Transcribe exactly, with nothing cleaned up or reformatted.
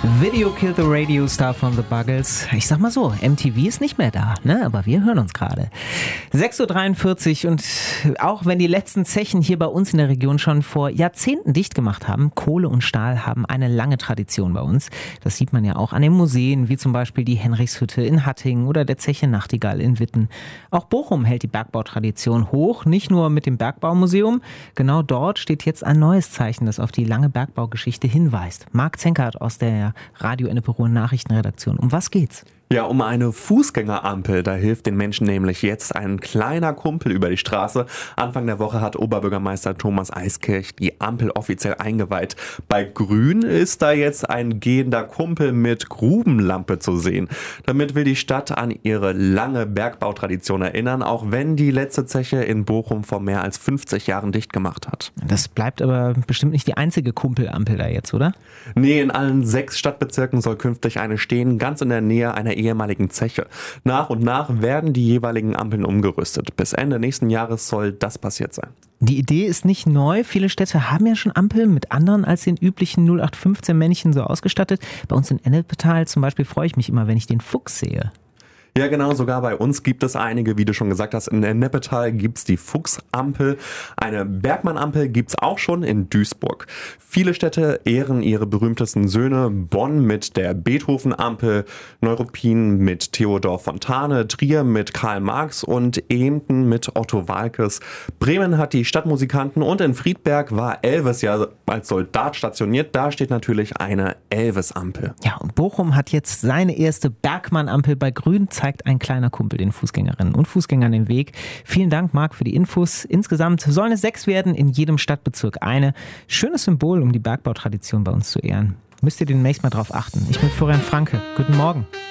Video Killed the Radio Star von The Buggles. Ich sag mal so, M T V ist nicht mehr da, ne? Aber wir hören uns gerade. sechs Uhr dreiundvierzig und auch wenn die letzten Zechen hier bei uns in der Region schon vor Jahrzehnten dicht gemacht haben, Kohle und Stahl haben eine lange Tradition bei uns. Das sieht man ja auch an den Museen, wie zum Beispiel die Henrichshütte in Hattingen oder der Zeche Nachtigall in Witten. Auch Bochum hält die Bergbautradition hoch, nicht nur mit dem Bergbaumuseum. Genau dort steht jetzt ein neues Zeichen, das auf die lange Bergbaugeschichte hinweist. Marc Zenkert aus der Radio Ennepe Nachrichtenredaktion. Um was geht's? Ja, um eine Fußgängerampel. Da hilft den Menschen nämlich jetzt ein kleiner Kumpel über die Straße. Anfang der Woche hat Oberbürgermeister Thomas Eiskirch die Ampel offiziell eingeweiht. Bei Grün ist da jetzt ein gehender Kumpel mit Grubenlampe zu sehen. Damit will die Stadt an ihre lange Bergbautradition erinnern, auch wenn die letzte Zeche in Bochum vor mehr als fünfzig Jahren dicht gemacht hat. Das bleibt aber bestimmt nicht die einzige Kumpelampel da jetzt, oder? Nee, in allen sechs Stadtbezirken soll künftig eine stehen, ganz in der Nähe einer ehemaligen Zeche. Nach und nach werden die jeweiligen Ampeln umgerüstet. Bis Ende nächsten Jahres soll das passiert sein. Die Idee ist nicht neu. Viele Städte haben ja schon Ampeln mit anderen als den üblichen null acht fünfzehn Männchen so ausgestattet. Bei uns in Ennepetal zum Beispiel freue ich mich immer, wenn ich den Fuchs sehe. Ja genau, sogar bei uns gibt es einige, wie du schon gesagt hast, in Ennepetal gibt es die Fuchsampel. Eine Bergmann-Ampel gibt es auch schon in Duisburg. Viele Städte ehren ihre berühmtesten Söhne. Bonn mit der Beethoven-Ampel, Neuruppin mit Theodor Fontane, Trier mit Karl Marx und Emden mit Otto Waalkes. Bremen hat die Stadtmusikanten und in Friedberg war Elvis ja als Soldat stationiert. Da steht natürlich eine Elvis-Ampel. Ja, und Bochum hat jetzt seine erste Bergmann-Ampel bei Grün. Zeigt ein kleiner Kumpel den Fußgängerinnen und Fußgängern den Weg. Vielen Dank, Marc, für die Infos. Insgesamt sollen es sechs werden, in jedem Stadtbezirk eine. Schönes Symbol, um die Bergbautradition bei uns zu ehren. Müsst ihr demnächst mal drauf achten. Ich bin Florian Franke. Guten Morgen.